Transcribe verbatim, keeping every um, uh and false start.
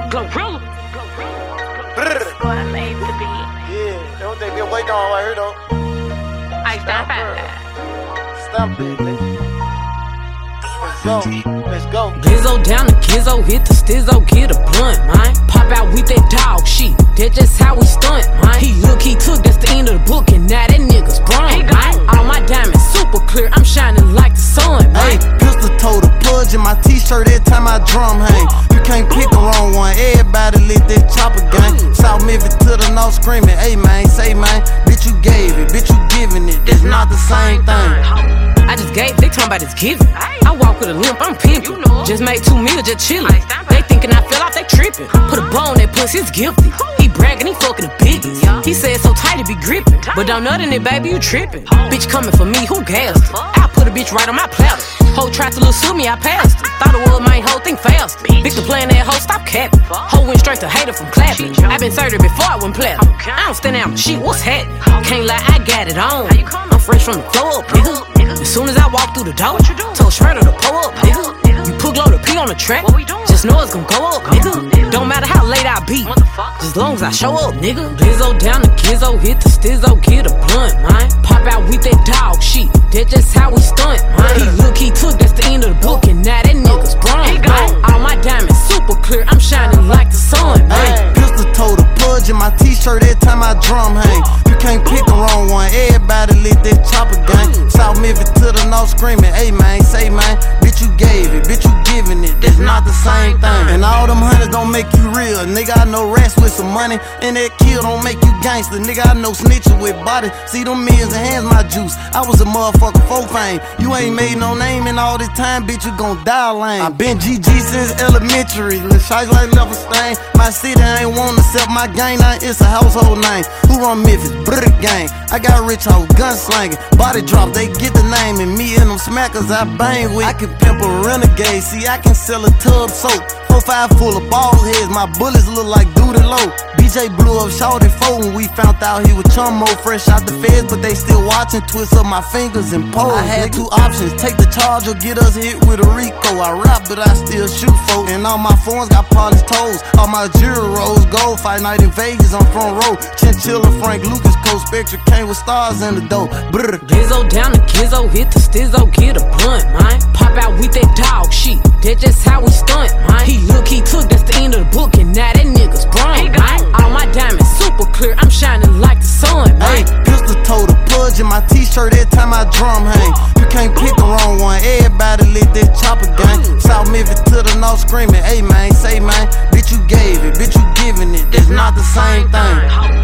Glorilla. Boy, I made the beat. Yeah, that's what they been waiting on right here though. I stand by. Stop it, nigga. Let's go, let's go. Glizzo down the Gizzo, hit the stizzo, get a blunt, man. Pop out with that dog shit, that's just how we stunt, man. He look, he took, that's the end of the book, and now that nigga's brung, man. All my diamonds super clear, I'm shining like the sun, man. Hey, pistol toe the pudge in my t-shirt every time I drum hang. You can't pick the wrong one, everybody lit that chopper gang. South Memphis to the north screaming, hey man, say man, bitch you gave it, bitch you giving it, that's not the same thing. I just gave, they talking about it's giving. I walk with a limp, I'm pimping. Just made two meals, just chillin'. They thinking I fell off, they trippin'. Put a bow on that pussy, it's gifted. He bragging, he fucking the biggest. He said so tight, it be grippin'. But don't nut in it, baby, you trippin'. Bitch coming for me, who gassed her? I put a bitch right on my platter. Hoe tried to little sue me, I passed her. Thought it was my whole thing faster. Victor playing that hoe, stop capping. Hoe went straight to hater from clapping. I been thirty before I went platinum. I don't stand out, shit, what's happening? Can't lie, I got it on. I'm fresh from the floor up, nigga. As soon as I walk through the door, told Shredder to pull up, nigga. You put glow to pee on the track, just know it's gon' go up, nigga. Don't matter how late I be, just long as I show up, nigga. Glizzo down the Gizzo, hit the stizzo, get a blunt, man. Pop out with that dog shit, that's just how we stunt, man. He look, he took, that's the end of the book, and now that nigga's brung, man. All my diamonds super clear, I'm shining like the sun, man. Hey, pistol toe the pudge in my t-shirt every time I drum hang. You can't pick the wrong one, everybody lit that chopper gang. South Memphis to the north screaming, hey man, say man, bitch you gave it, bitch you giving it, that's not the same thing. And all them hundreds don't make you real, nigga I know rats with some money, and that kill don't make you gangster, nigga I know snitching with body. See them millions and hands my juice, I was a motherfucker for fame. You ain't made no name in all this time, bitch you gon' die lame. I been G G since elementary, little shots like level stain. My city ain't wanna accept my gang, now it's a household name. Who run Memphis? Brr gang. I got rich hoes, gunslanging, body drop, they get the name, and me and them smackers I bang with. I can pimp a renegade, see I can sell a tub soap. Four five full of bald heads, my bullets look like Duty Low. B J blew up Shawty four when we found out he was chummo, fresh out the feds, but they still watching. Twist up my fingers and pose. I had two options, take the charge or get us hit with a Rico. I rap, but I still shoot folks, and all my phones got polished toes. All my jewelry rolls gold. Fight night in Vegas on front row. Chinchilla, Frank Lucas, Cold Spectra came with stars in the dough. Brr. Glizzo down the Gizzo, hit the stizzo, get a blunt, man. Pop out with that dog shit, that's just how we stunt, man. He look, he took, that's the end of the book, and now that nigga's brung, man. All my diamonds super clear, I'm shining like the sun, man. Hey, pistol toe the pudge in my t-shirt every time I drum hang. You can't pick the wrong one, everybody lit that chopper gang. South Memphis to the north screaming, hey man, say man, bitch you gave it, bitch you giving it, that's not the same thing.